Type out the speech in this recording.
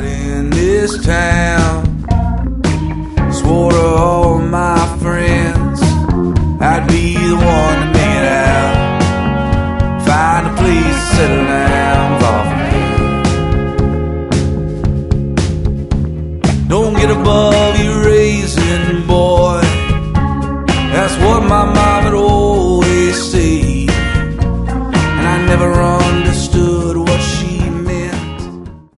right in this town. Swore to all my friends I'd be the one to make it out. Find a place to settle down far from here. Don't get above your raising, boy. That's what my mom had always